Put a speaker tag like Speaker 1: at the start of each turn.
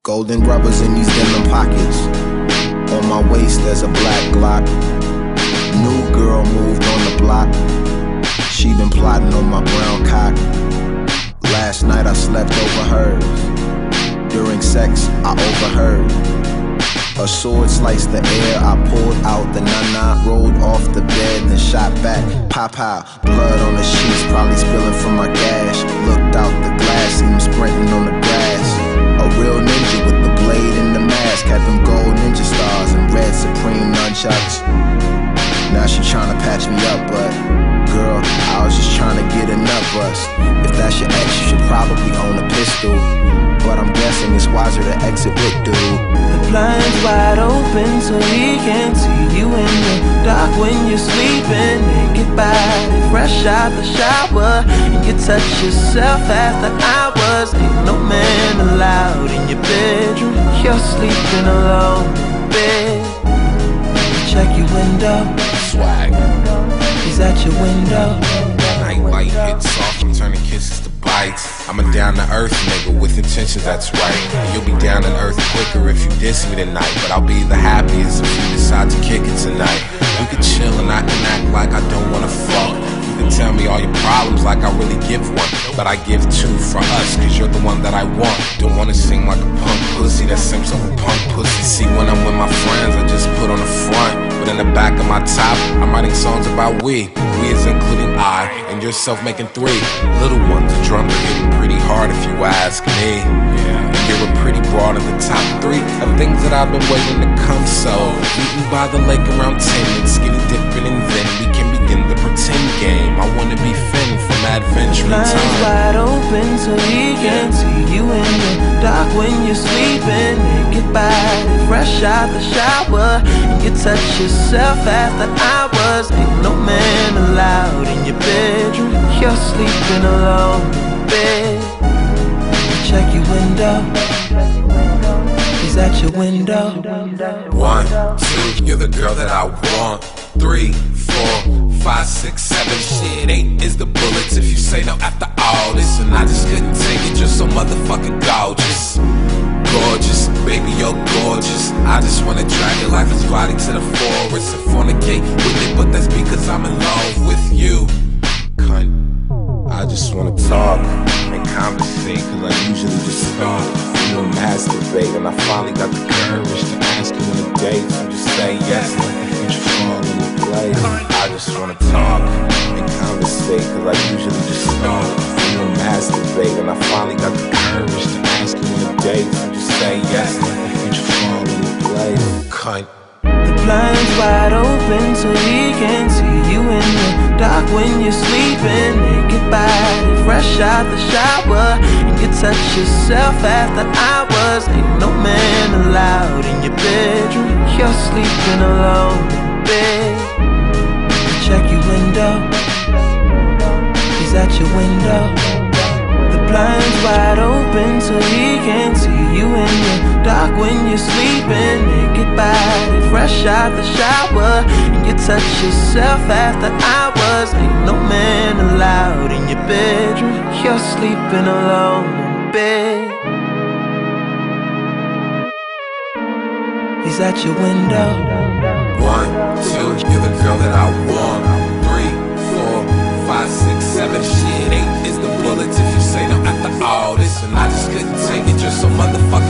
Speaker 1: Golden rubbers in these denim pockets. On my waist there's a black Glock. New girl moved on the block. She been plotting on my brown cock. Last night I slept over hers. During sex I overheard. A sword sliced the air, I pulled out the nana, rolled off the bed, then shot back. Pow, blood on the sheets, probably spilling from my gash. Looked out the glass, seen him sprinting on the grass. A real ninja with the blade and the mask. Had them gold ninja stars and red Supreme nunchucks. Now she tryna patch me up, but girl, I was just tryna get a nut bust. If that's your ex, you should probably own a pistol, but I'm guessing it's wiser to exit with dude.
Speaker 2: The blinds wide open so he can't see you in the dark when you're sleeping. Naked body, fresh out the shower, and you touch yourself after hours. Ain't no man allowed in your bedroom. You're sleeping alone in bed. Check your window.
Speaker 3: Swag.
Speaker 2: He's at your window.
Speaker 3: Night light hits off, I'm turning kisses to bites. I'm a down to earth nigga with intentions, that's right. And you'll be down to earth quicker if you diss me tonight. But I'll be the happiest if you decide to kick it tonight. We could chill and I can act like I don't wanna fuck. You can tell me all your problems like I really give one, but I give two for us, cause you're the one that I want. Don't wanna sing like a punk pussy that seems like a punk pussy. See, when I'm with my friends, I just put on the front, but in the back of my top, I'm writing songs about we. We is including I, and yourself making three. Little ones, the drums are hitting pretty hard if you ask me. And you're a pretty broad in the top three of things that I've been waiting to come. So, meeting by the lake around 10 and skinny dipping, and then we can begin the pretend game. I wanna be Finn from Adventure
Speaker 2: Blinds
Speaker 3: Time.
Speaker 2: wide open so he can't see you in the dark when you're sleeping. Naked body, fresh out the shower, and you touch yourself after hours. Ain't no man allowed in your bedroom. You're sleeping alone in bed. Check your window. He's at your window.
Speaker 3: 1, 2, you're the girl that I want. 3, 4, 5, 6, 7, shit, 8 is the bullets if you say no after all this. And I just couldn't take it, you're so motherfucking gorgeous. Gorgeous, baby, you're gorgeous. I just wanna drag your lifeless body to the forest and fornicate with it, but that's because I'm in love with you. Cunt. I just wanna talk and conversate, cause I usually just speak and masturbate. And I finally got the courage to ask you on a date, so just say yes and let the future fall into place. I just wanna talk and conversate, cause I usually just speak and masturbate. And I finally got the courage to ask you on a date, so just say yes and let the future fall into place. Cunt.
Speaker 2: The blinds wide open so he can't see you in the dark when you're sleeping. Naked body, fresh out the shower, and you touch yourself after hours. Ain't no man allowed in your bedroom. You're sleeping alone in bed. Check your window. He's at your window. The blinds wide open so he can't see you in the dark when you're sleeping. Naked body, fresh out the shower, and you touch yourself after hours. Ain't no man allowed in your bedroom. You're sleeping alone in bed. He's at your window.
Speaker 3: 1, 2, you're the girl that I want. 3, 4, 5, 6, 7, shit, 8 is the bullets if you say no after all this. And I just couldn't take it, you're so motherfucking